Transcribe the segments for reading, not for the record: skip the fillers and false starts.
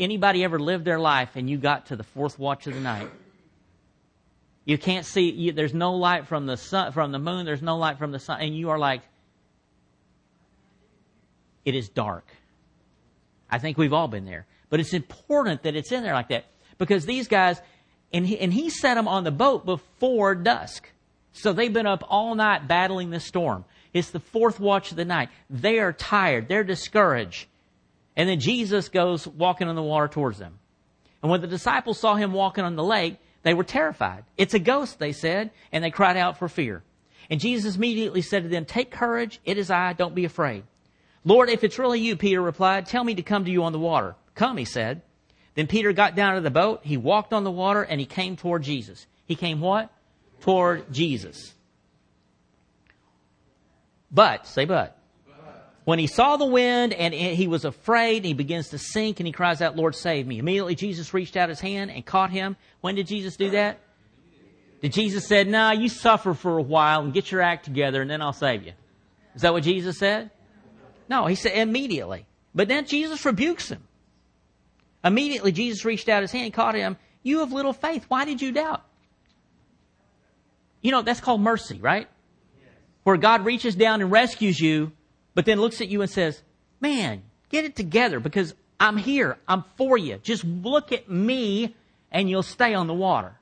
Anybody ever lived their life and you got to the fourth watch of the night? You can't see, there's no light from the sun, from the moon, there's no light from the sun, and you are like, it is dark. I think we've all been there. But it's important that it's in there like that. Because these guys, and he set them on the boat before dusk. So they've been up all night battling this storm. It's the fourth watch of the night. They are tired. They're discouraged. And then Jesus goes walking on the water towards them. And when the disciples saw him walking on the lake, they were terrified. It's a ghost, they said, and they cried out for fear. And Jesus immediately said to them, take courage, it is I, don't be afraid. Lord, if it's really you, Peter replied, tell me to come to you on the water. Come, he said. Then Peter got down to the boat, he walked on the water, and he came toward Jesus. He came what? Toward Jesus. But, say but. When he saw the wind and he was afraid, and he begins to sink and he cries out, Lord, save me. Immediately Jesus reached out his hand and caught him. When did Jesus do that? Did Jesus say, nah, you suffer for a while and get your act together and then I'll save you? Is that what Jesus said? No, he said immediately. But then Jesus rebukes him. Immediately Jesus reached out his hand and caught him. You have little faith. Why did you doubt? You know, that's called mercy, right? Where God reaches down and rescues you, but then looks at you and says, man, get it together because I'm here. I'm for you. Just look at me and you'll stay on the water.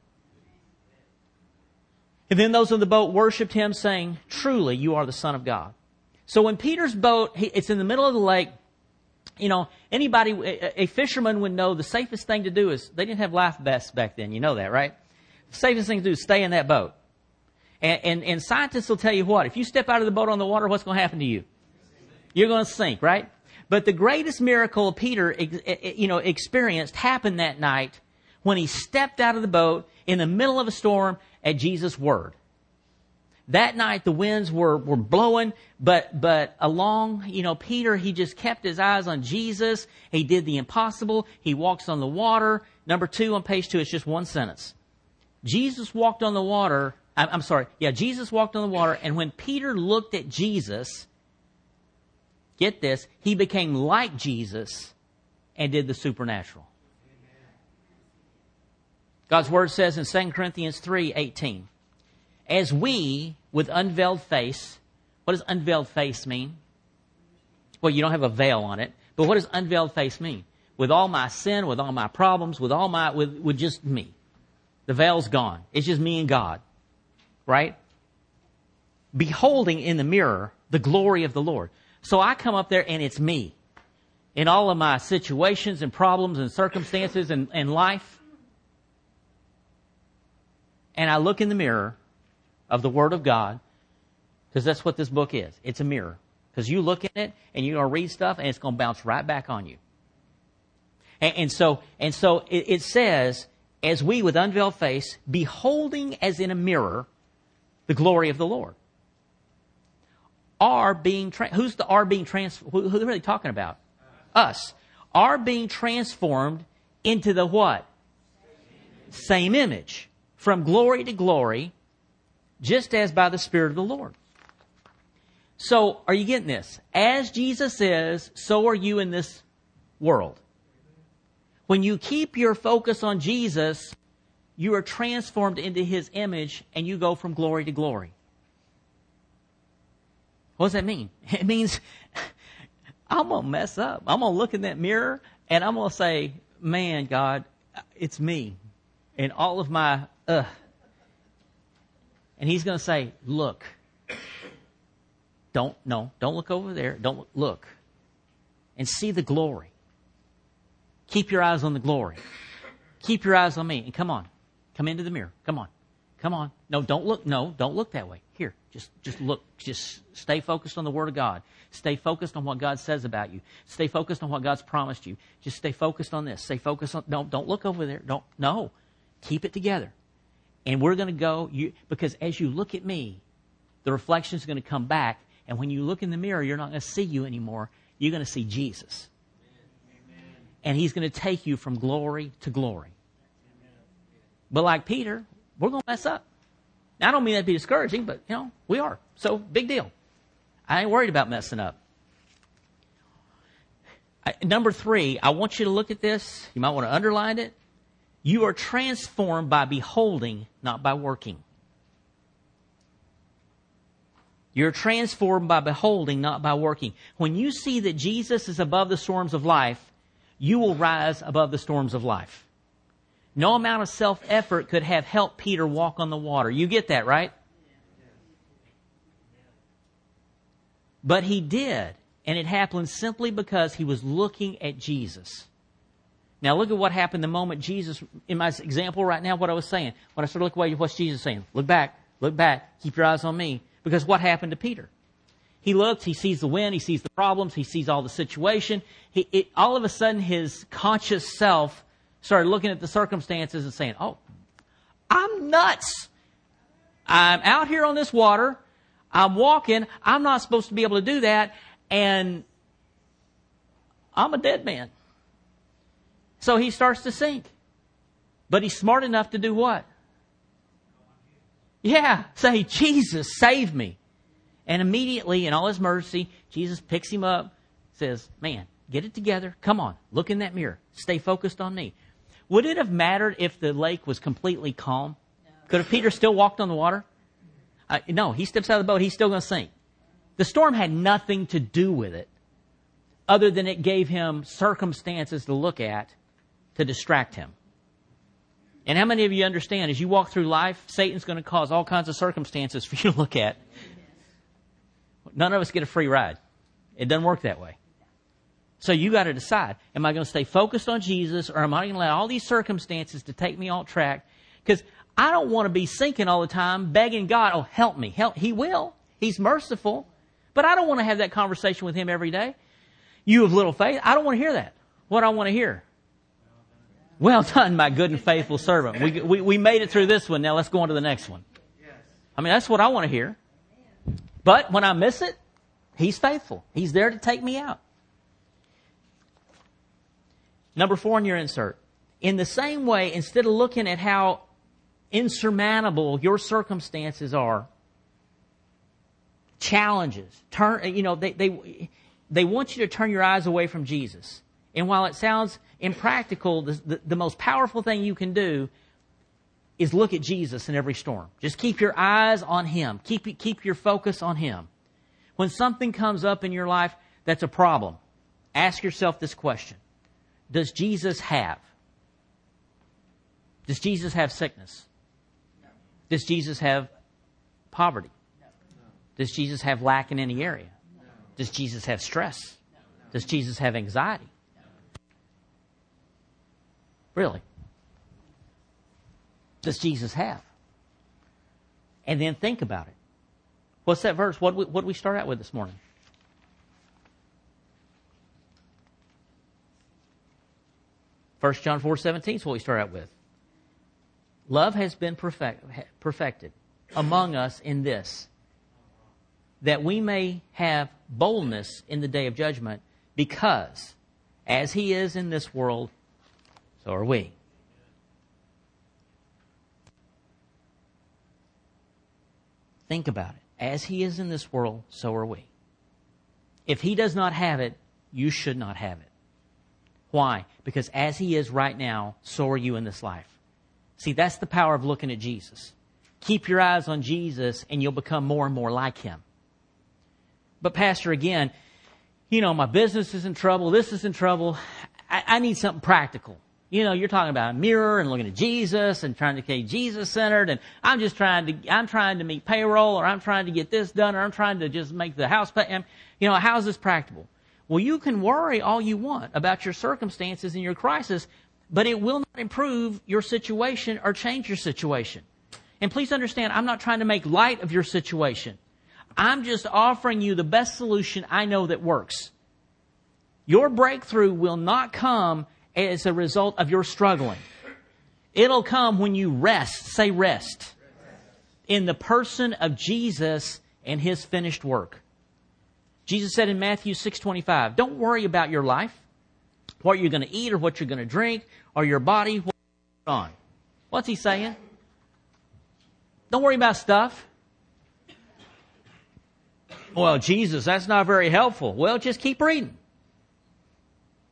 And then those on the boat worshiped him saying, truly, you are the Son of God. So when Peter's boat, it's in the middle of the lake, you know, a fisherman would know the safest thing to do is, they didn't have life vests back then. You know that, right? The safest thing to do is stay in that boat. And scientists will tell you what, if you step out of the boat on the water, what's going to happen to you? You're going to sink, right? But the greatest miracle Peter, experienced happened that night when he stepped out of the boat in the middle of a storm at Jesus' word. That night the winds were blowing, but along, Peter, he just kept his eyes on Jesus. He did the impossible. He walks on the water. Number 2 on page 2, it's just one sentence. Jesus walked on the water. Jesus walked on the water, and when Peter looked at Jesus, get this, he became like Jesus and did the supernatural. God's word says in 2 Corinthians 3:18, as we, with unveiled face, what does unveiled face mean? Well, you don't have a veil on it, but what does unveiled face mean? With all my sin, with all my problems, with just me. The veil's gone. It's just me and God. Right? Beholding in the mirror the glory of the Lord. So I come up there and it's me. In all of my situations and problems and circumstances and life. And I look in the mirror of the Word of God, because that's what this book is. It's a mirror. Because you look in it and you're going to read stuff and it's going to bounce right back on you. And so it says, as we with unveiled face, beholding as in a mirror the glory of the Lord. Who's the are being transformed? Who are they talking about? Us. Are being transformed into the what? Same image. From glory to glory, just as by the Spirit of the Lord. So, are you getting this? As Jesus is, so are you in this world. When you keep your focus on Jesus, you are transformed into His image and you go from glory to glory. What does that mean? It means I'm going to mess up. I'm going to look in that mirror and I'm going to say, man, God, it's me. And all of my, And He's going to say, look. Don't look over there. Don't look. And see the glory. Keep your eyes on the glory. Keep your eyes on me. And come on. Come into the mirror. Come on. Come on. No, don't look. No, don't look that way. Here, just look. Just stay focused on the Word of God. Stay focused on what God says about you. Stay focused on what God's promised you. Just stay focused on this. Stay focused on, don't look over there. No. Keep it together. And we're going to go, because as you look at me, the reflection is going to come back. And when you look in the mirror, you're not going to see you anymore. You're going to see Jesus. Amen. And He's going to take you from glory to glory. Amen. But like Peter, we're going to mess up. Now, I don't mean that to be discouraging, but, we are. So, big deal. I ain't worried about messing up. Number 3, I want you to look at this. You might want to underline it. You are transformed by beholding, not by working. You're transformed by beholding, not by working. When you see that Jesus is above the storms of life, you will rise above the storms of life. No amount of self-effort could have helped Peter walk on the water. You get that, right? But he did, and it happened simply because he was looking at Jesus. Now look at what happened the moment Jesus, in my example right now, what I was saying. When I started looking away, what's Jesus saying? Look back, keep your eyes on me. Because what happened to Peter? He looks, he sees the wind, he sees the problems, he sees all the situation. All of a sudden, his conscious self started looking at the circumstances and saying, oh, I'm nuts. I'm out here on this water. I'm walking. I'm not supposed to be able to do that. And I'm a dead man. So he starts to sink. But he's smart enough to do what? Yeah, say, Jesus, save me. And immediately, in all his mercy, Jesus picks him up, says, man, get it together. Come on, look in that mirror. Stay focused on me. Would it have mattered if the lake was completely calm? No. Could have Peter still walked on the water? No, he steps out of the boat, he's still going to sink. The storm had nothing to do with it, other than it gave him circumstances to look at to distract him. And how many of you understand, as you walk through life, Satan's going to cause all kinds of circumstances for you to look at. None of us get a free ride. It doesn't work that way. So you got to decide, am I going to stay focused on Jesus, or am I going to let all these circumstances to take me off track? Because I don't want to be sinking all the time, begging God, oh, help me. Help. He will. He's merciful. But I don't want to have that conversation with him every day. You have little faith. I don't want to hear that. What do I want to hear? Well done, my good and faithful servant. We made it through this one. Now let's go on to the next one. I mean, that's what I want to hear. But when I miss it, he's faithful. He's there to take me out. Number 4 in your insert. In the same way, instead of looking at how insurmountable your circumstances are, challenges, they want you to turn your eyes away from Jesus. And while it sounds impractical, the most powerful thing you can do is look at Jesus in every storm. Just keep your eyes on him. Keep your focus on him. When something comes up in your life that's a problem, ask yourself this question. Does Jesus have? Does Jesus have sickness? No. Does Jesus have poverty? No. Does Jesus have lack in any area? No. Does Jesus have stress? No. Does Jesus have anxiety? No. Really? Does Jesus have? And then think about it. What's that verse? What did we start out with this morning? 1 John 4:17 is what we start out with. Love has been perfected among us in this, that we may have boldness in the day of judgment, because as he is in this world, so are we. Think about it. As he is in this world, so are we. If he does not have it, you should not have it. Why? Because as he is right now, so are you in this life. See, that's the power of looking at Jesus. Keep your eyes on Jesus and you'll become more and more like him. But Pastor, again, my business is in trouble, this is in trouble. I need something practical. You're talking about a mirror and looking at Jesus and trying to get Jesus-centered, and I'm trying to meet payroll, or I'm trying to get this done, or I'm trying to just make the house pay. How's this practical? Well, you can worry all you want about your circumstances and your crisis, but it will not improve your situation or change your situation. And please understand, I'm not trying to make light of your situation. I'm just offering you the best solution I know that works. Your breakthrough will not come as a result of your struggling. It'll come when you rest, say rest, in the person of Jesus and his finished work. Jesus said in Matthew 6:25, don't worry about your life, what you're going to eat or what you're going to drink, or your body, what you're going on. What's he saying? Don't worry about stuff. Well, Jesus, that's not very helpful. Well, just keep reading.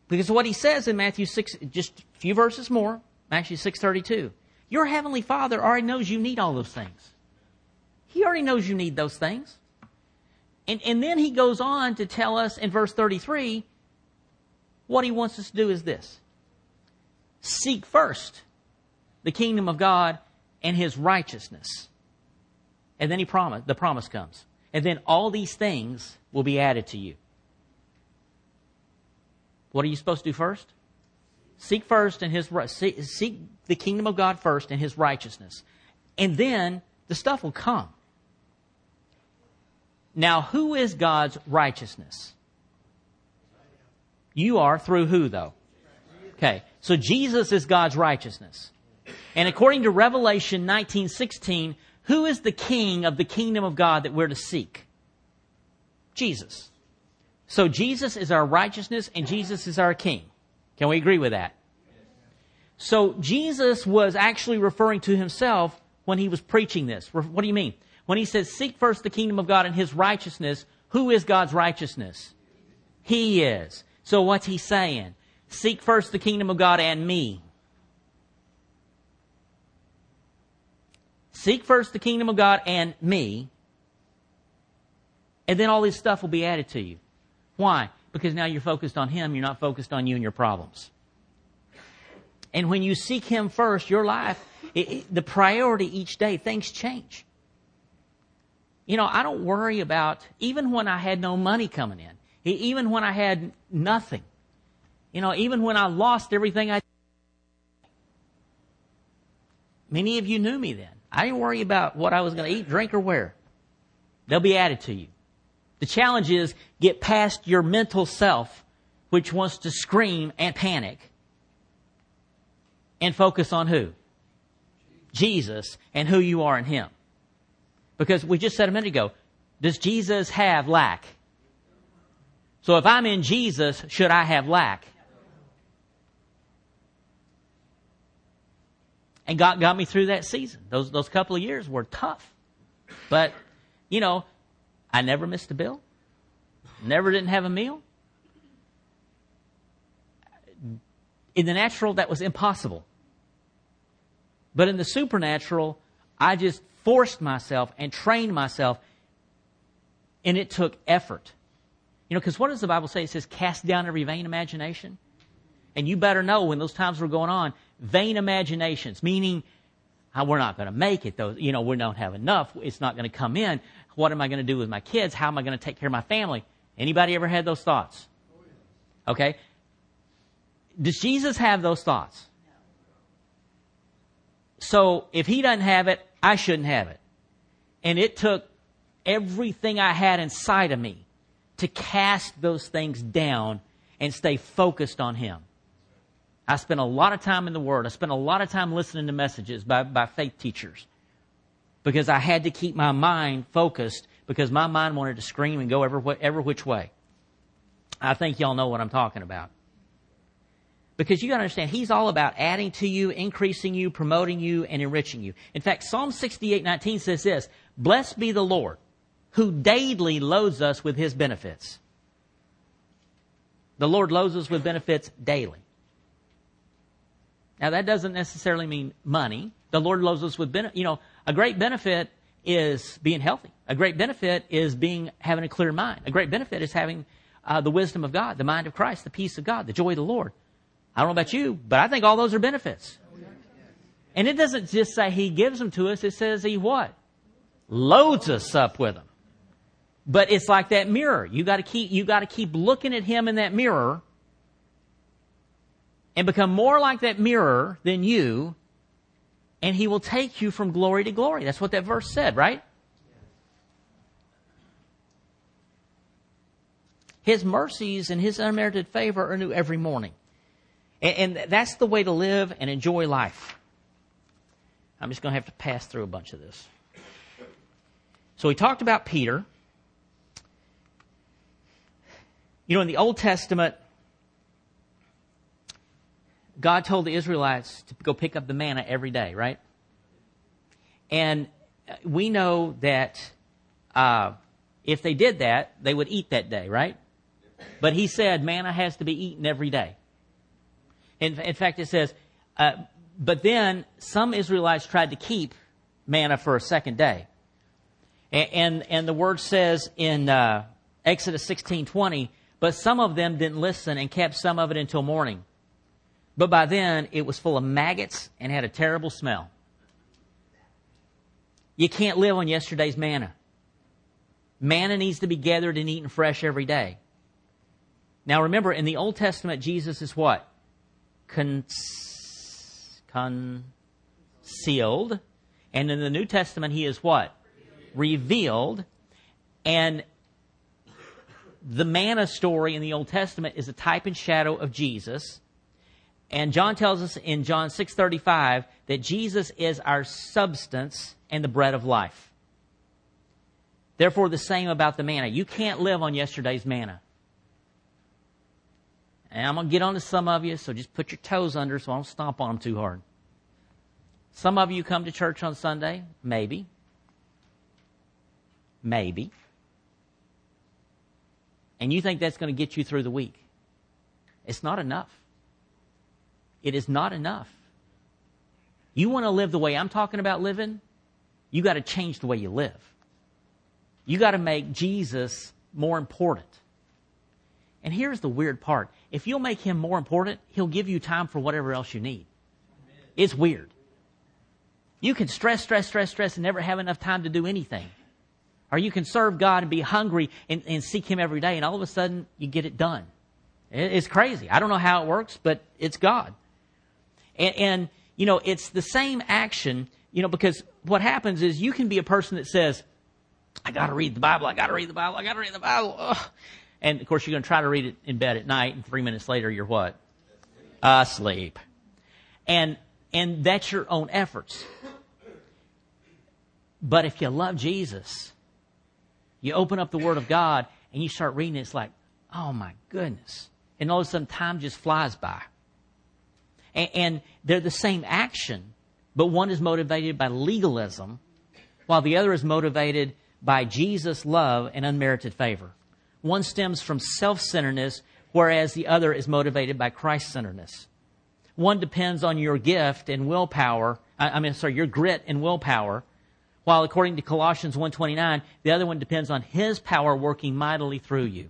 Because what he says in Matthew 6, just a few verses more, Matthew 6:32, your heavenly Father already knows you need all those things. He already knows you need those things. And then he goes on to tell us in verse 33, what he wants us to do is this. Seek first the kingdom of God and his righteousness. And then the promise comes. And then all these things will be added to you. What are you supposed to do first? Seek first and seek the kingdom of God first and his righteousness. And then the stuff will come. Now, who is God's righteousness? You are through who, though? Okay, so Jesus is God's righteousness. And according to Revelation 19:16, who is the king of the kingdom of God that we're to seek? Jesus. So Jesus is our righteousness and Jesus is our king. Can we agree with that? So Jesus was actually referring to himself when he was preaching this. What do you mean? When he says, seek first the kingdom of God and his righteousness, who is God's righteousness? He is. So what's he saying? Seek first the kingdom of God and me. Seek first the kingdom of God and me. And then all this stuff will be added to you. Why? Because now you're focused on him. You're not focused on you and your problems. And when you seek him first, your life, the priority each day, things change. You know, I don't worry about, even when I had no money coming in, even when I had nothing, you know, even when I lost everything many of you knew me then. I didn't worry about what I was going to eat, drink, or wear. They'll be added to you. The challenge is get past your mental self, which wants to scream and panic, and focus on who? Jesus and who you are in him. Because we just said a minute ago, does Jesus have lack? So if I'm in Jesus, should I have lack? And God got me through that season. Those couple of years were tough. But, you know, I never missed a bill. Never didn't have a meal. In the natural, that was impossible. But in the supernatural, I just forced myself and trained myself, and it took effort. You know, because what does the Bible say? It says, cast down every vain imagination. And you better know when those times were going on, vain imaginations, meaning, we're not going to make it, though. You know, we don't have enough. It's not going to come in. What am I going to do with my kids? How am I going to take care of my family? Anybody ever had those thoughts? Okay. Does Jesus have those thoughts? So if he doesn't have it, I shouldn't have it. And it took everything I had inside of me to cast those things down and stay focused on him. I spent a lot of time in the Word. I spent a lot of time listening to messages by faith teachers because I had to keep my mind focused because my mind wanted to scream and go every which way. I think y'all know what I'm talking about. Because you got to understand, he's all about adding to you, increasing you, promoting you, and enriching you. In fact, Psalm 68:19 says this, blessed be the Lord, who daily loads us with his benefits. The Lord loads us with benefits daily. Now, that doesn't necessarily mean money. The Lord loads us with benefits. You know, a great benefit is being healthy. A great benefit is having a clear mind. A great benefit is having the wisdom of God, the mind of Christ, the peace of God, the joy of the Lord. I don't know about you, but I think all those are benefits. And it doesn't just say he gives them to us. It says he what? Loads us up with them. But it's like that mirror. You got to keep looking at him in that mirror and become more like that mirror than you, and he will take you from glory to glory. That's what that verse said, right? His mercies and his unmerited favor are new every morning. And that's the way to live and enjoy life. I'm just going to have to pass through a bunch of this. So we talked about Peter. You know, in the Old Testament, God told the Israelites to go pick up the manna every day, right? And we know that if they did that, they would eat that day, right? But he said manna has to be eaten every day. In fact, it says, but then some Israelites tried to keep manna for a second day. And the word says in Exodus 16:20, but some of them didn't listen and kept some of it until morning. But by then, it was full of maggots and had a terrible smell. You can't live on yesterday's manna. Manna needs to be gathered and eaten fresh every day. Now remember, in the Old Testament, Jesus is what? Concealed. And in the New Testament, He is what? Revealed. And the manna story in the Old Testament is a type and shadow of Jesus. And John tells us in John 6:35 that Jesus is our substance and the bread of life. Therefore, the same about the manna. You can't live on yesterday's manna. And I'm going to get on to some of you, so just put your toes under so I don't stomp on them too hard. Some of you come to church on Sunday, maybe. Maybe. And you think that's going to get you through the week. It's not enough. It is not enough. You want to live the way I'm talking about living? You got to change the way you live. You got to make Jesus more important. And here's the weird part. If you'll make Him more important, He'll give you time for whatever else you need. It's weird. You can stress, and never have enough time to do anything. Or you can serve God and be hungry and seek Him every day, and all of a sudden, you get it done. It's crazy. I don't know how it works, but it's God. And you know, it's the same action, you know, because what happens is you can be a person that says, I got to read the Bible, I got to read the Bible, I got to read the Bible. Ugh. And, of course, you're going to try to read it in bed at night, and 3 minutes later, you're what? Asleep. And that's your own efforts. But if you love Jesus, you open up the Word of God, and you start reading it, it's like, oh, my goodness. And all of a sudden, time just flies by. And they're the same action, but one is motivated by legalism, while the other is motivated by Jesus' love and unmerited favor. One stems from self-centeredness, whereas the other is motivated by Christ-centeredness. One depends on your gift and willpower, your grit and willpower, while according to Colossians 1:29, the other one depends on His power working mightily through you.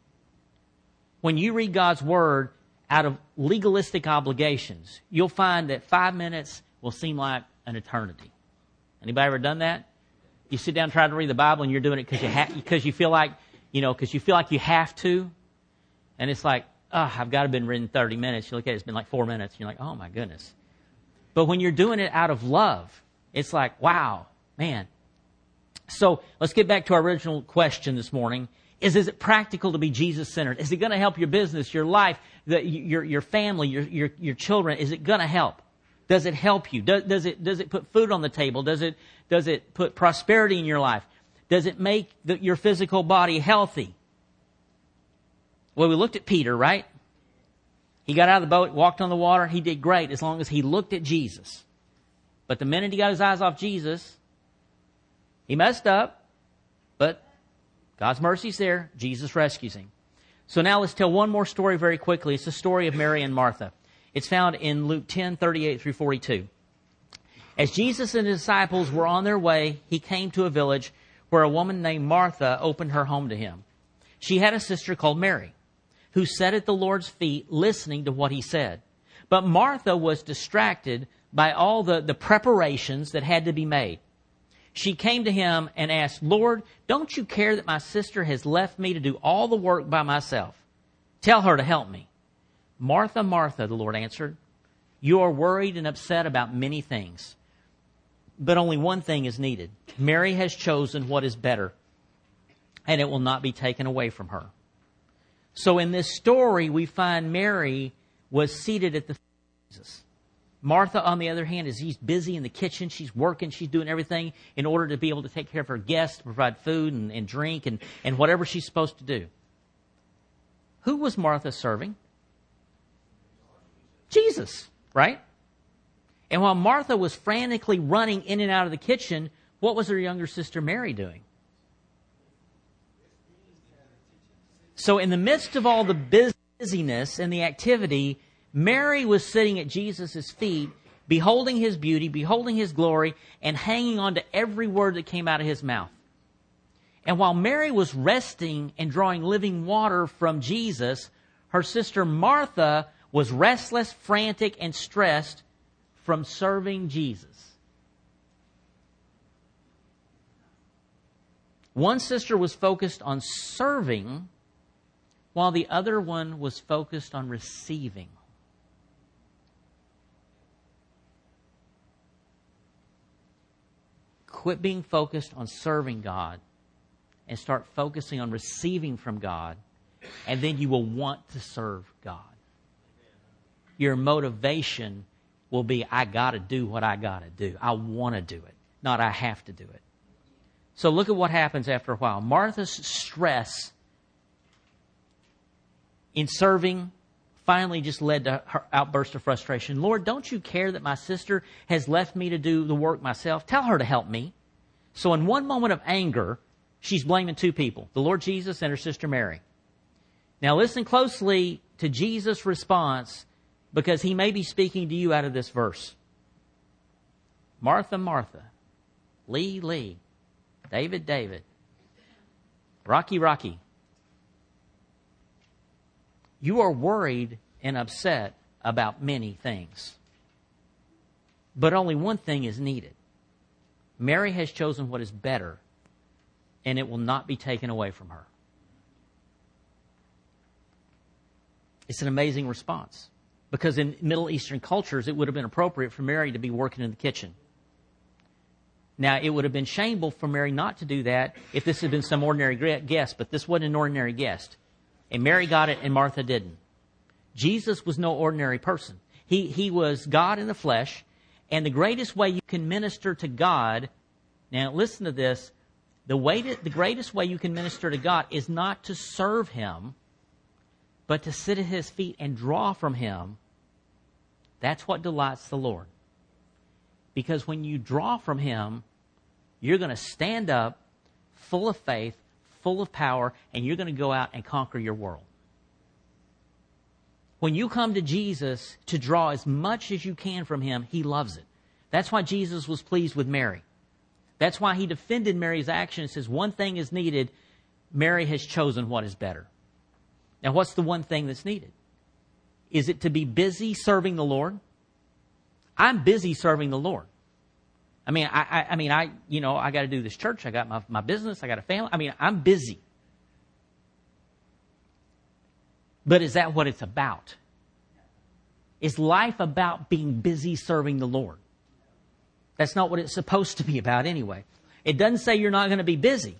When you read God's Word out of legalistic obligations, you'll find that 5 minutes will seem like an eternity. Anybody ever done that? You sit down and try to read the Bible, and you're doing it because you feel like you have to, and it's like, I've got to have been reading 30 minutes. You look at it, it's been like 4 minutes. You're like, oh my goodness. But when you're doing it out of love, it's like, wow, man. So let's get back to our original question this morning. Is it practical to be Jesus-centered? Is it going to help your business, your life, your family, your children? Is it going to help? Does it help you? Does it put food on the table? Does it put prosperity in your life? Does it make your physical body healthy? Well, we looked at Peter, right? He got out of the boat, walked on the water. He did great as long as he looked at Jesus. But the minute he got his eyes off Jesus, he messed up. But God's mercy's there. Jesus rescues him. So now let's tell one more story very quickly. It's the story of Mary and Martha. It's found in Luke 10:38 through 42. As Jesus and his disciples were on their way, He came to a village where a woman named Martha opened her home to Him. She had a sister called Mary, who sat at the Lord's feet listening to what He said. But Martha was distracted by all the preparations that had to be made. She came to Him and asked, Lord, don't you care that my sister has left me to do all the work by myself? Tell her to help me. Martha, Martha, the Lord answered, you are worried and upset about many things, but only one thing is needed. Mary has chosen what is better, and it will not be taken away from her. So in this story, we find Mary was seated at the feet of Jesus. Martha, on the other hand, is she's busy in the kitchen. She's working. She's doing everything in order to be able to take care of her guests, to provide food and drink and whatever she's supposed to do. Who was Martha serving? Jesus, right? And while Martha was frantically running in and out of the kitchen, what was her younger sister Mary doing? So in the midst of all the busyness and the activity, Mary was sitting at Jesus' feet, beholding His beauty, beholding His glory, and hanging on to every word that came out of His mouth. And while Mary was resting and drawing living water from Jesus, her sister Martha was restless, frantic, and stressed from serving Jesus. One sister was focused on serving, while the other one was focused on receiving. Quit being focused on serving God and start focusing on receiving from God, and then you will want to serve God. Your motivation will be, I got to do what I got to do. I want to do it, not I have to do it. So look at what happens after a while. Martha's stress in serving finally just led to her outburst of frustration. Lord, don't you care that my sister has left me to do the work myself? Tell her to help me. So in one moment of anger, she's blaming two people, the Lord Jesus and her sister Mary. Now listen closely to Jesus' response, because He may be speaking to you out of this verse. Martha, Martha, Lee, Lee, David, David, Rocky, Rocky. You are worried and upset about many things. But only one thing is needed. Mary has chosen what is better, and it will not be taken away from her. It's an amazing response. Because in Middle Eastern cultures, it would have been appropriate for Mary to be working in the kitchen. Now, it would have been shameful for Mary not to do that if this had been some ordinary guest, but this wasn't an ordinary guest. And Mary got it and Martha didn't. Jesus was no ordinary person. He was God in the flesh, and the greatest way you can minister to God, now listen to this, the greatest way you can minister to God is not to serve Him, but to sit at His feet and draw from Him. That's what delights the Lord. Because when you draw from Him, you're going to stand up full of faith, full of power, and you're going to go out and conquer your world. When you come to Jesus to draw as much as you can from Him, He loves it. That's why Jesus was pleased with Mary. That's why He defended Mary's action and says, one thing is needed. Mary has chosen what is better. Now, what's the one thing that's needed? Is it to be busy serving the Lord? I'm busy serving the Lord. I got to do this church. I got my business. I got a family. I'm busy. But is that what it's about? Is life about being busy serving the Lord? That's not what it's supposed to be about anyway. It doesn't say you're not going to be busy.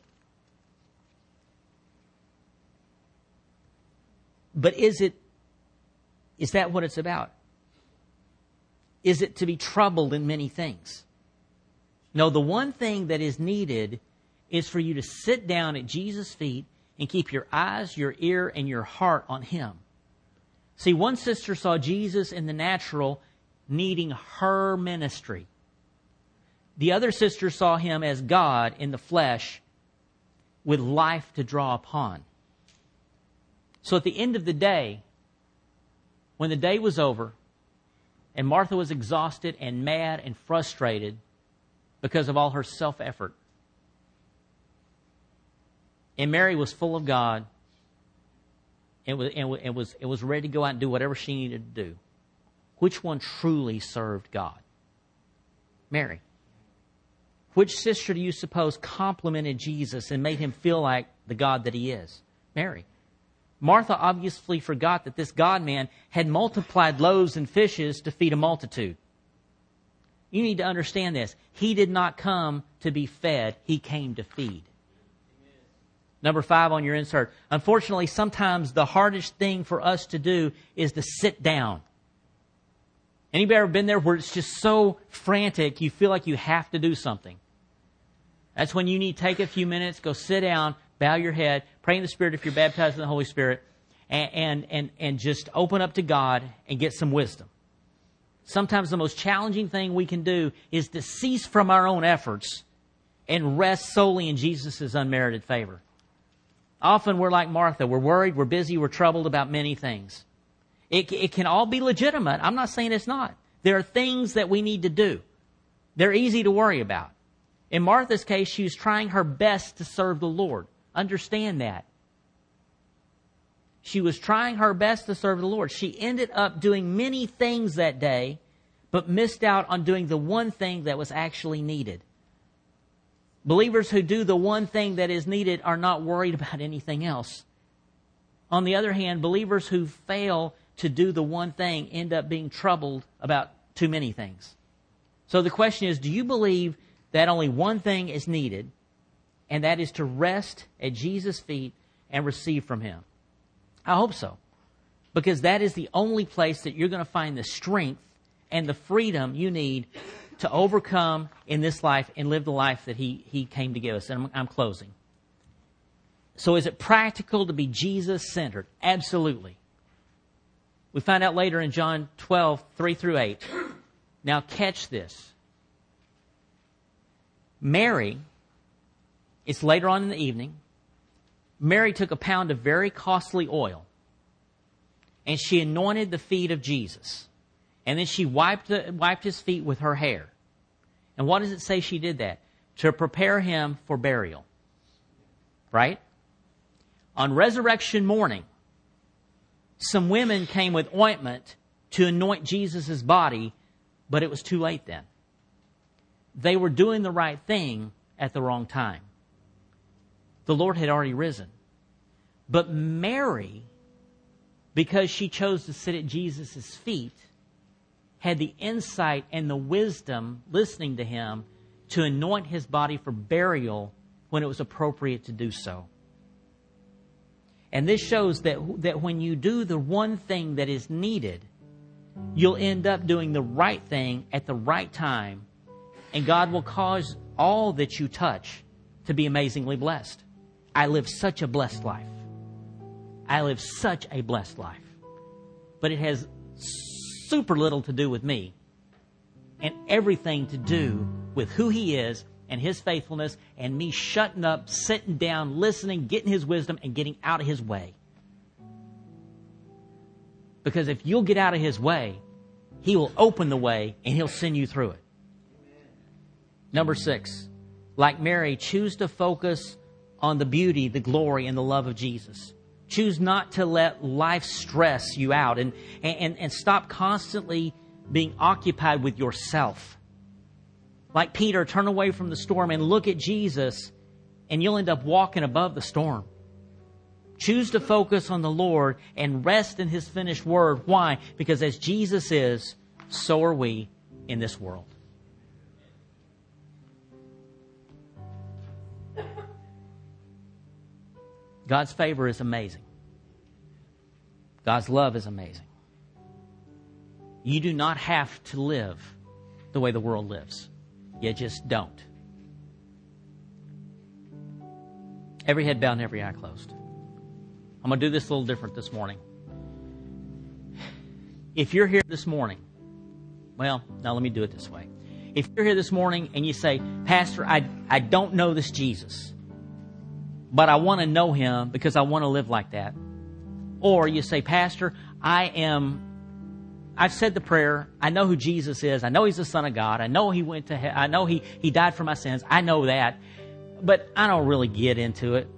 But is that what it's about? Is it to be troubled in many things? No, the one thing that is needed is for you to sit down at Jesus' feet and keep your eyes, your ear, and your heart on Him. See, one sister saw Jesus in the natural needing her ministry. The other sister saw Him as God in the flesh with life to draw upon. So at the end of the day, when the day was over, and Martha was exhausted and mad and frustrated because of all her self-effort, and Mary was full of God and was ready to go out and do whatever she needed to do, which one truly served God? Mary. Which sister do you suppose complimented Jesus and made Him feel like the God that He is? Mary. Martha obviously forgot that this God-man had multiplied loaves and fishes to feed a multitude. You need to understand this. He did not come to be fed. He came to feed. Number 5 on your insert. Unfortunately, sometimes the hardest thing for us to do is to sit down. Anybody ever been there where it's just so frantic you feel like you have to do something? That's when you need to take a few minutes, go sit down, bow your head, pray in the Spirit if you're baptized in the Holy Spirit, and just open up to God and get some wisdom. Sometimes the most challenging thing we can do is to cease from our own efforts and rest solely in Jesus' unmerited favor. Often we're like Martha. We're worried, we're busy, we're troubled about many things. It can all be legitimate. I'm not saying it's not. There are things that we need to do. They're easy to worry about. In Martha's case, she was trying her best to serve the Lord. Understand that. She was trying her best to serve the Lord. She ended up doing many things that day, but missed out on doing the one thing that was actually needed. Believers who do the one thing that is needed are not worried about anything else. On the other hand, believers who fail to do the one thing end up being troubled about too many things. So the question is, do you believe that only one thing is needed, and that is to rest at Jesus' feet and receive from Him? I hope so, because that is the only place that you're going to find the strength and the freedom you need to overcome in this life and live the life that He came to give us. And I'm closing. So is it practical to be Jesus-centered? Absolutely. We find out later in John 12, 3 through 8. Now catch this. Mary, it's later on in the evening, Mary took a pound of very costly oil and she anointed the feet of Jesus. And then she wiped His feet with her hair. And what does it say she did that? To prepare Him for burial. Right? On resurrection morning, some women came with ointment to anoint Jesus' body, but it was too late then. They were doing the right thing at the wrong time. The Lord had already risen. But Mary, because she chose to sit at Jesus' feet, had the insight and the wisdom, listening to Him, to anoint His body for burial when it was appropriate to do so. And this shows that when you do the one thing that is needed, you'll end up doing the right thing at the right time, and God will cause all that you touch to be amazingly blessed. I live such a blessed life. I live such a blessed life. But it has super little to do with me and everything to do with who He is and His faithfulness and me shutting up, sitting down, listening, getting His wisdom, and getting out of His way. Because if you'll get out of His way, He will open the way and He'll send you through it. Number 6, like Mary, choose to focus on the beauty, the glory, and the love of Jesus. Choose not to let life stress you out and stop constantly being occupied with yourself. Like Peter, turn away from the storm and look at Jesus, and you'll end up walking above the storm. Choose to focus on the Lord and rest in His finished word. Why? Because as Jesus is, so are we in this world. God's favor is amazing. God's love is amazing. You do not have to live the way the world lives. You just don't. Every head bowed and every eye closed. I'm going to do this a little different this morning. If you're here this morning, well, now let me do it this way. If you're here this morning and you say, Pastor, I don't know this Jesus, but I want to know Him because I want to live like that. Or you say, Pastor, I've said the prayer. I know who Jesus is. I know He's the Son of God. I know He went to hell. I know He died for my sins. I know that. But I don't really get into it.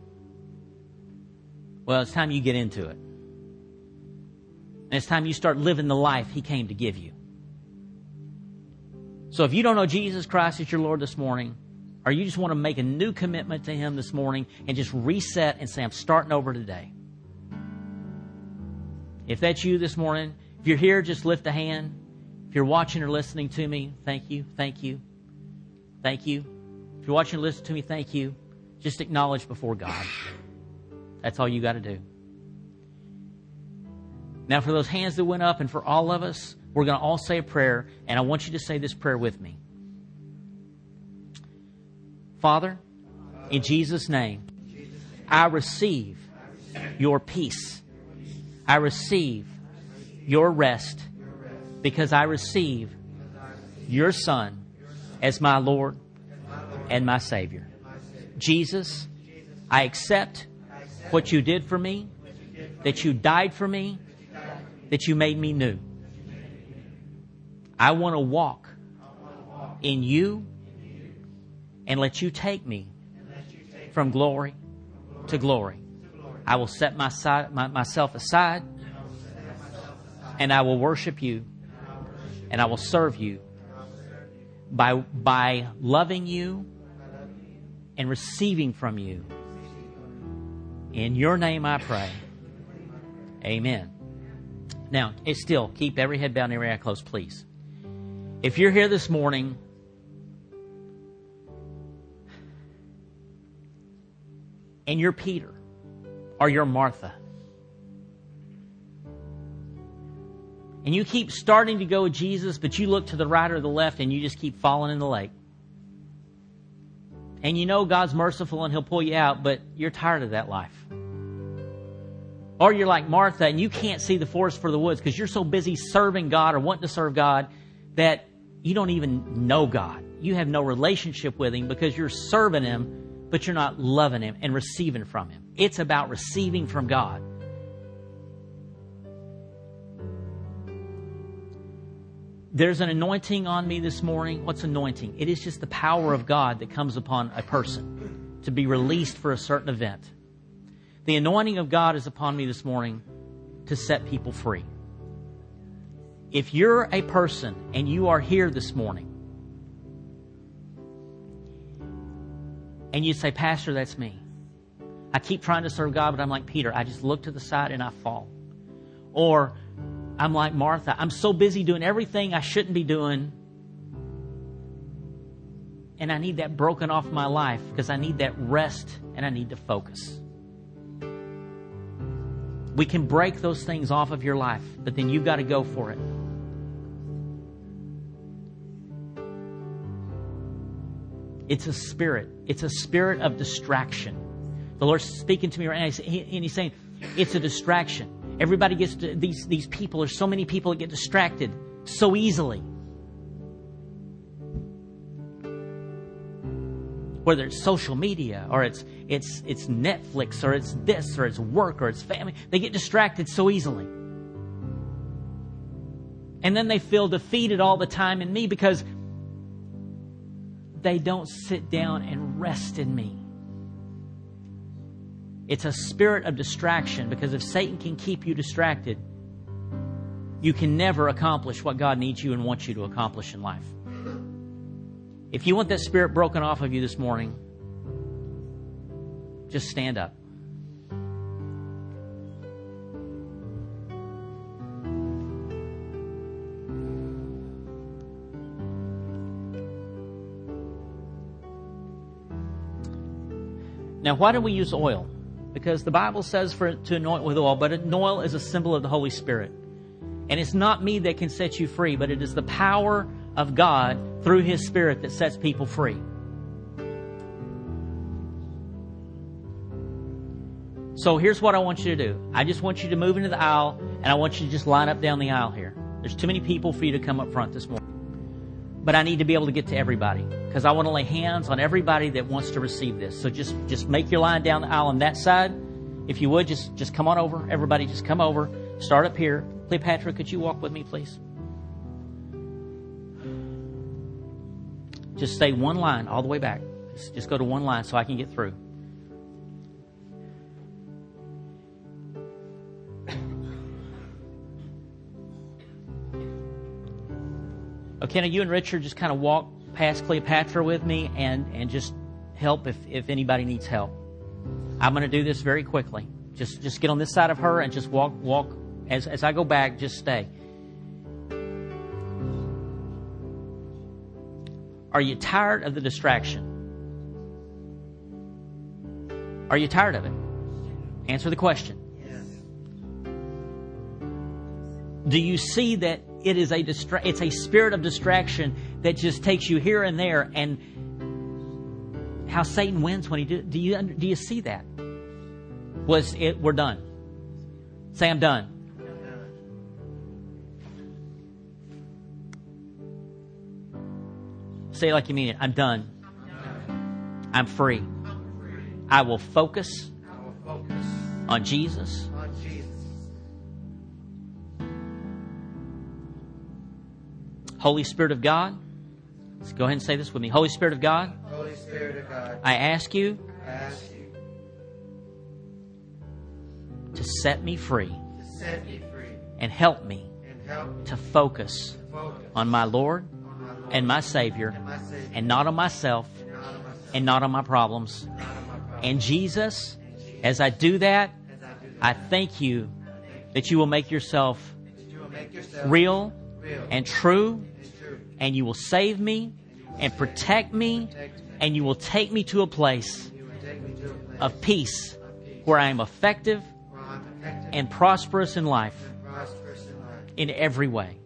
Well, it's time you get into it. And it's time you start living the life He came to give you. So if you don't know Jesus Christ as your Lord this morning, or you just want to make a new commitment to Him this morning and just reset and say, I'm starting over today. If that's you this morning, if you're here, just lift a hand. If you're watching or listening to me, thank you, thank you, thank you. If you're watching or listening to me, thank you. Just acknowledge before God. That's all you got to do. Now, for those hands that went up and for all of us, we're going to all say a prayer, and I want you to say this prayer with me. Father, in Jesus' name, I receive your peace. I receive your rest because I receive your Son as my Lord and my Savior. Jesus, I accept what you did for me, that you died for me, that you made me new. I want to walk in you and let you take me from glory to glory. I will set myself aside, and I will worship you, and I will serve you by loving you and receiving from you. In your name I pray. Amen. Now, it's still, keep every head bowed and every eye closed, please. If you're here this morning and you're Peter or you're Martha, and you keep starting to go with Jesus, but you look to the right or the left and you just keep falling in the lake. And you know God's merciful and He'll pull you out, but you're tired of that life. Or you're like Martha and you can't see the forest for the woods because you're so busy serving God or wanting to serve God that you don't even know God. You have no relationship with Him because you're serving Him, but you're not loving Him and receiving from Him. It's about receiving from God. There's an anointing on me this morning. What's anointing? It is just the power of God that comes upon a person to be released for a certain event. The anointing of God is upon me this morning to set people free. If you're a person and you are here this morning and you say, Pastor, that's me. I keep trying to serve God, but I'm like Peter. I just look to the side and I fall. Or I'm like Martha. I'm so busy doing everything I shouldn't be doing. And I need that broken off my life because I need that rest and I need to focus. We can break those things off of your life, but then you've got to go for it. It's a spirit. It's a spirit of distraction. The Lord's speaking to me right now, and He's saying, it's a distraction. Everybody gets to, these people, there's so many people that get distracted so easily. Whether it's social media or it's Netflix or it's this or it's work or it's family, they get distracted so easily. And then they feel defeated all the time in me because they don't sit down and rest in me. It's a spirit of distraction because if Satan can keep you distracted, you can never accomplish what God needs you and wants you to accomplish in life. If you want that spirit broken off of you this morning, just stand up. Now, why do we use oil? Because the Bible says to anoint with oil, but oil is a symbol of the Holy Spirit. And it's not me that can set you free, but it is the power of God through His Spirit that sets people free. So here's what I want you to do. I just want you to move into the aisle, and I want you to just line up down the aisle here. There's too many people for you to come up front this morning. But I need to be able to get to everybody because I want to lay hands on everybody that wants to receive this. So just make your line down the aisle on that side. If you would, just come on over. Everybody just come over. Start up here. Cleopatra, could you walk with me, please? Just stay one line all the way back. Just go to one line so I can get through. Okay, now you and Richard just kind of walk past Cleopatra with me and just help if anybody needs help. I'm going to do this very quickly. Just get on this side of her and just walk. As I go back, just stay. Are you tired of the distraction? Are you tired of it? Answer the question. Yes. Do you see that it is it's a spirit of distraction that just takes you here and there, and how Satan wins when he do you see that? We're done. Say, I'm done. Say it like you mean it. I'm done. I'm free. I will focus on Jesus. On Jesus. Holy Spirit of God. Let's go ahead and say this with me. Holy Spirit of God. Holy Spirit of God. I ask you I ask you to set me free to set me free and help me and help me to focus to focus on my Lord on my Lord and my Savior and my Savior, and not on myself and not on myself, and not on my problems. not on my problems. And Jesus, as I do that, As I do I that, thank you that you will make yourself that you will make yourself real real and true, and true, and you will save me and protect me, and you will take me to a place you will take me to a place of peace of peace, where I am effective where I'm effective and prosperous in life and prosperous in life. in every way.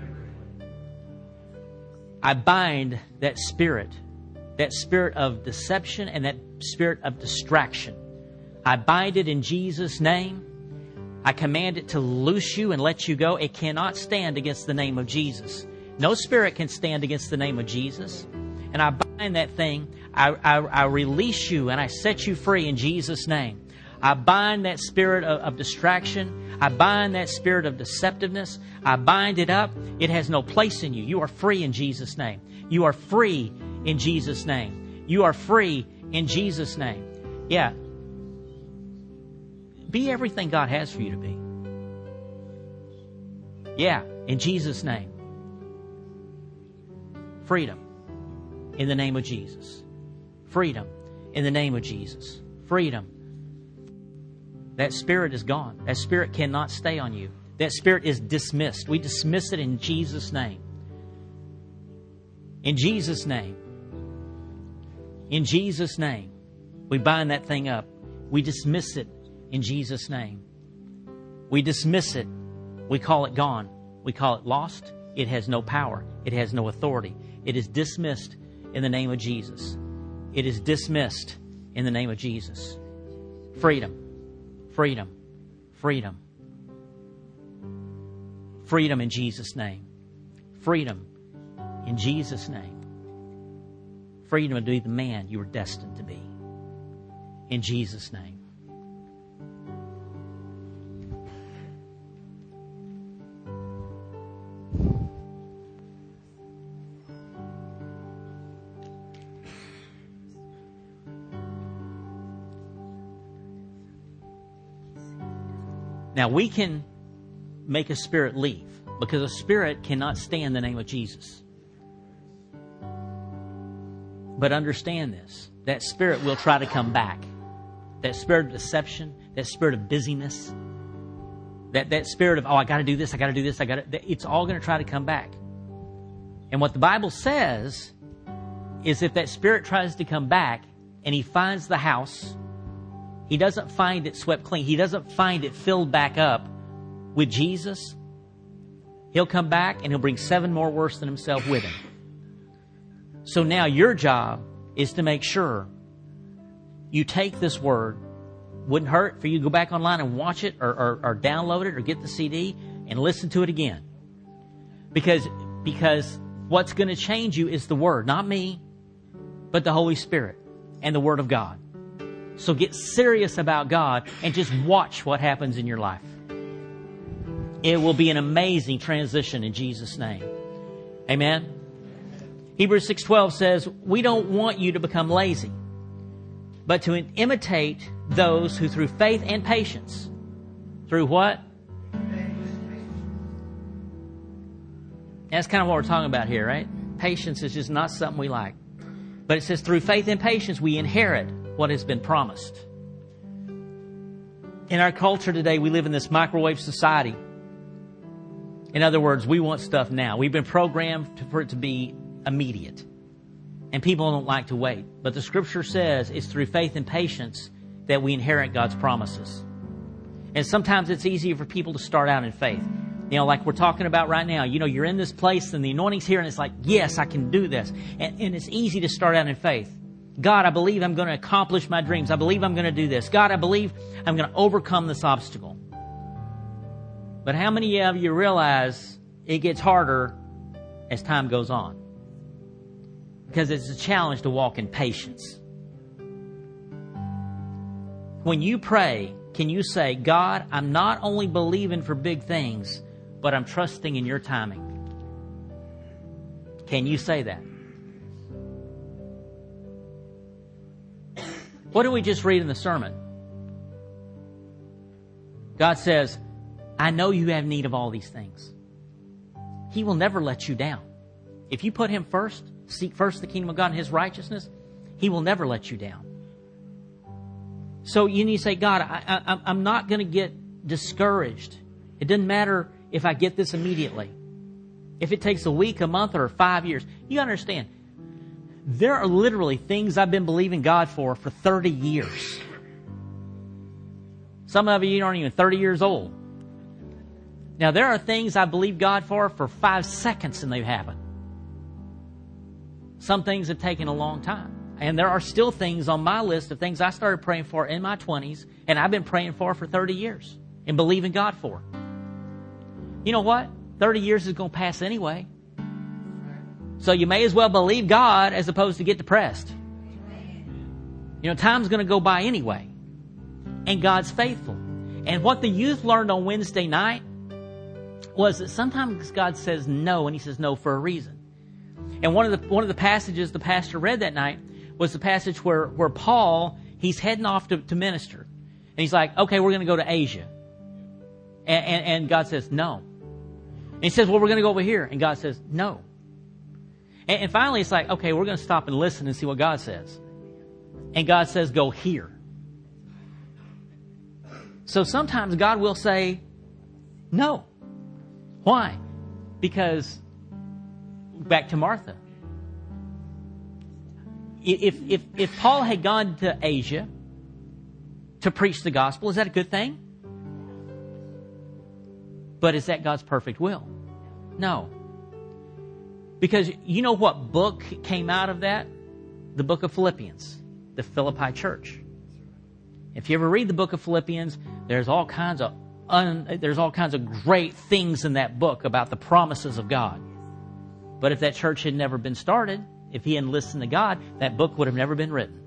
I bind that spirit of deception and that spirit of distraction. I bind it in Jesus' name. I command it to loose you and let you go. It cannot stand against the name of Jesus. No spirit can stand against the name of Jesus. And I bind that thing. I release you and I set you free in Jesus' name. I bind that spirit of distraction. I bind that spirit of deceptiveness. I bind it up. It has no place in you. You are free in Jesus' name. You are free in Jesus' name. You are free in Jesus' name. Yeah. Be everything God has for you to be. Yeah, in Jesus' name. Freedom in the name of Jesus. Freedom in the name of Jesus. Freedom. That spirit is gone. That spirit cannot stay on you. That spirit is dismissed. We dismiss it in Jesus' name. In Jesus' name. In Jesus' name. We bind that thing up. We dismiss it in Jesus' name. We dismiss it. We call it gone. We call it lost. It has no power. It has no authority. It is dismissed in the name of Jesus. It is dismissed in the name of Jesus. Freedom. Freedom. Freedom. Freedom in Jesus' name. Freedom in Jesus' name. Freedom to be the man you were destined to be. In Jesus' name. Now, we can make a spirit leave because a spirit cannot stand the name of Jesus. But understand this. That spirit will try to come back. That spirit of deception, that spirit of busyness, that spirit of, I got to do this, it's all going to try to come back. And what the Bible says is if that spirit tries to come back and he finds the house, he doesn't find it swept clean. He doesn't find it filled back up with Jesus. He'll come back and he'll bring 7 more worse than himself with him. So now your job is to make sure you take this word. Wouldn't hurt for you to go back online and watch it or download it or get the CD and listen to it again. Because what's going to change you is the Word. Not me, but the Holy Spirit and the Word of God. So get serious about God and just watch what happens in your life. It will be an amazing transition in Jesus' name. Amen? Hebrews 6:12 says, we don't want you to become lazy, but to imitate those who through faith and patience, through what? That's kind of what we're talking about here, right? Patience is just not something we like. But it says through faith and patience we inherit what has been promised. In our culture today, we live in this microwave society. In other words, we want stuff now. We've been programmed for it to be immediate. And people don't like to wait. But the Scripture says it's through faith and patience that we inherit God's promises. And sometimes it's easier for people to start out in faith. You know, like we're talking about right now. You know, you're in this place and the anointing's here and it's like, yes, I can do this. And it's easy to start out in faith. God, I believe I'm going to accomplish my dreams. I believe I'm going to do this. God, I believe I'm going to overcome this obstacle. But how many of you realize it gets harder as time goes on? Because it's a challenge to walk in patience. When you pray, can you say, God, I'm not only believing for big things, but I'm trusting in your timing? Can you say that? What did we just read in the sermon? God says, I know you have need of all these things. He will never let you down. If you put Him first, seek first the kingdom of God and His righteousness, He will never let you down. So you need to say, God, I'm not going to get discouraged. It doesn't matter if I get this immediately. If it takes a week, a month, or 5 years. You understand, there are literally things I've been believing God for 30 years. Some of you aren't even 30 years old. Now, there are things I believe God for 5 seconds and they happen. Some things have taken a long time. And there are still things on my list of things I started praying for in my 20s and I've been praying for 30 years and believing God for. You know what? 30 years is going to pass anyway. So you may as well believe God as opposed to get depressed. You know, time's going to go by anyway. And God's faithful. And what the youth learned on Wednesday night was that sometimes God says no, and He says no for a reason. And one of the passages the pastor read that night was the passage where Paul, he's heading off to minister. And he's like, okay, we're going to go to Asia. And God says no. And he says, well, we're going to go over here. And God says no. And finally it's like, okay, we're going to stop and listen and see what God says. And God says, go here. So sometimes God will say no. Why? Because, back to Martha. If Paul had gone to Asia to preach the gospel, is that a good thing? But is that God's perfect will? No. Because you know what book came out of that? The book of Philippians, the Philippi church. If you ever read the book of Philippians, there's all kinds of great things in that book about the promises of God. But if that church had never been started, if he hadn't listened to God, that book would have never been written.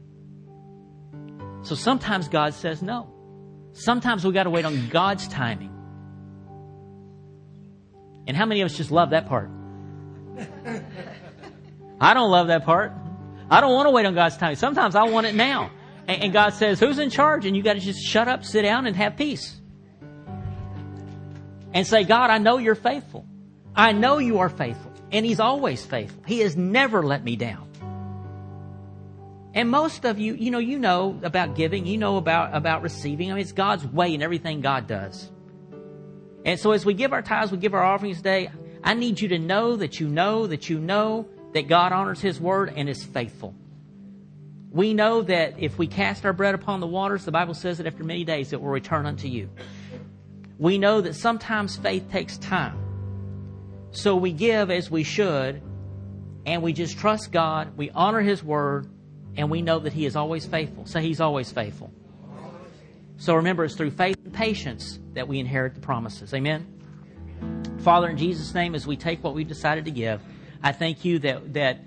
So sometimes God says no. Sometimes we got to wait on God's timing. And how many of us just love that part? I don't love that part. I don't want to wait on God's timing. Sometimes I want it now. And God says, who's in charge? And you got to just shut up, sit down, and have peace. And say, God, I know you're faithful. I know you are faithful. And He's always faithful. He has never let me down. And most of you, you know about giving. You know about receiving. I mean, it's God's way in everything God does. And so as we give our tithes, we give our offerings today, I need you to know that you know that you know that God honors His word and is faithful. We know that if we cast our bread upon the waters, the Bible says that after many days it will return unto you. We know that sometimes faith takes time. So we give as we should, and we just trust God, we honor His word, and we know that He is always faithful. Say, He's always faithful. So remember, it's through faith and patience that we inherit the promises. Amen? Father, in Jesus' name, as we take what we've decided to give, I thank you that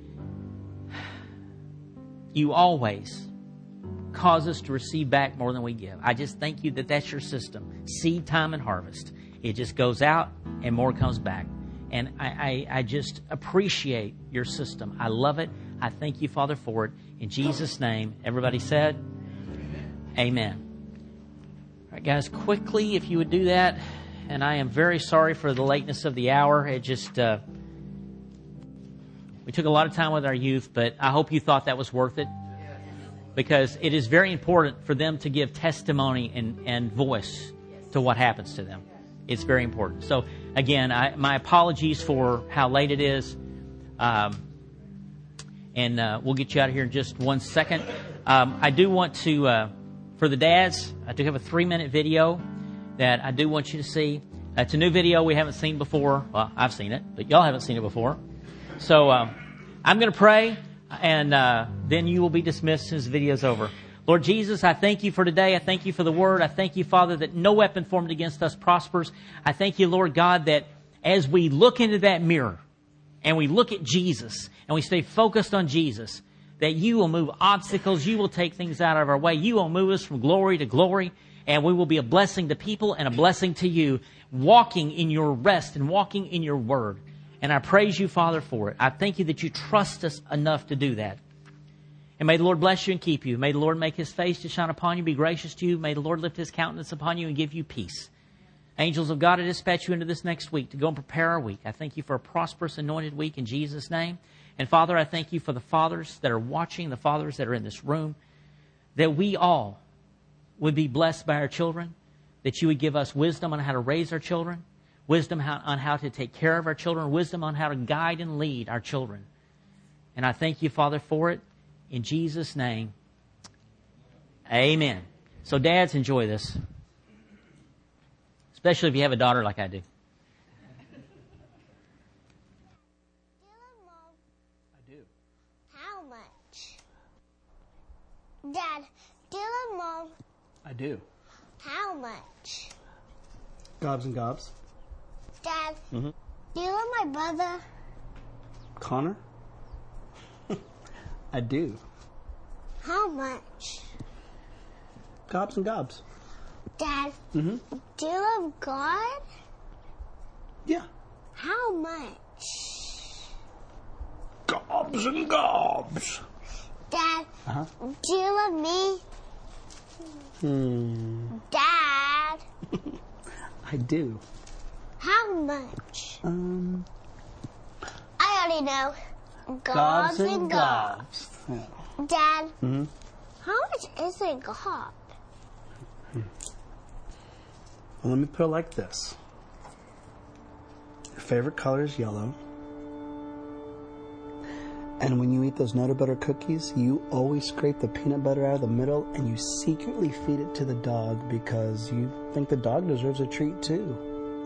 you always cause us to receive back more than we give. I just thank you that that's your system. Seed, time, and harvest. It just goes out and more comes back. And I just appreciate your system. I love it. I thank you, Father, for it. In Jesus' name, everybody said, amen. All right, guys, quickly, if you would do that. And I am very sorry for the lateness of the hour. It just, we took a lot of time with our youth, but I hope you thought that was worth it. Because it is very important for them to give testimony and voice to what happens to them. It's very important. So, again, my apologies for how late it is. And we'll get you out of here in just 1 second. I do want to, for the dads, I do have a 3-minute video that I do want you to see. It's a new video we haven't seen before. Well, I've seen it, but y'all haven't seen it before. So I'm going to pray, and then you will be dismissed as the video's over. Lord Jesus, I thank you for today. I thank you for the word. I thank you, Father, that no weapon formed against us prospers. I thank you, Lord God, that as we look into that mirror and we look at Jesus and we stay focused on Jesus, that you will move obstacles. You will take things out of our way. You will move us from glory to glory. And we will be a blessing to people and a blessing to you, walking in your rest and walking in your word. And I praise you, Father, for it. I thank you that you trust us enough to do that. And may the Lord bless you and keep you. May the Lord make his face to shine upon you, be gracious to you. May the Lord lift his countenance upon you and give you peace. Angels of God, I dispatch you into this next week to go and prepare our week. I thank you for a prosperous, anointed week in Jesus' name. And Father, I thank you for the fathers that are watching, the fathers that are in this room, that we all would be blessed by our children, that you would give us wisdom on how to raise our children, wisdom on how to take care of our children, wisdom on how to guide and lead our children. And I thank you, Father, for it. In Jesus' name, amen. So dads, enjoy this. Especially if you have a daughter like I do. I do. How much? Dad, do you love Mom? I do. How much? Gobs and gobs. Dad, do you love my brother? Connor? I do. How much? Gobs and gobs. Dad, do you love God? Yeah. How much? Gobs and gobs. Dad, do you love me? Dad, I do. how much? I already know. Gobs and gobs. Yeah. Dad, how much is a gob? Well, let me put it like this. Your favorite color is yellow. And when you eat those Nutter Butter cookies, you always scrape the peanut butter out of the middle and you secretly feed it to the dog because you think the dog deserves a treat too.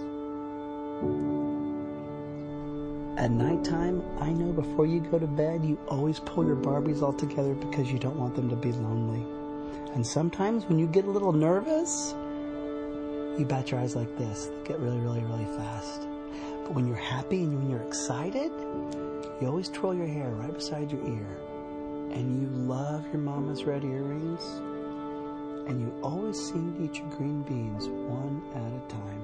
At nighttime, I know before you go to bed, you always pull your Barbies all together because you don't want them to be lonely. And sometimes when you get a little nervous, you bat your eyes like this. They get really, really, really fast. But when you're happy and when you're excited, you always twirl your hair right beside your ear. And you love your mama's red earrings. And you always seem to eat your green beans one at a time.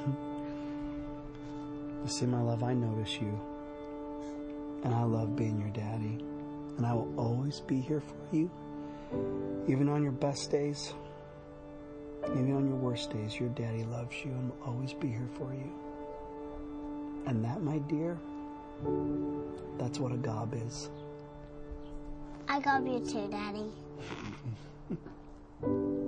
You see, my love, I notice you. And I love being your daddy. And I will always be here for you. Even on your best days. Even on your worst days, your daddy loves you and will always be here for you. And that, my dear, that's what a gob is. I gob you too, Daddy.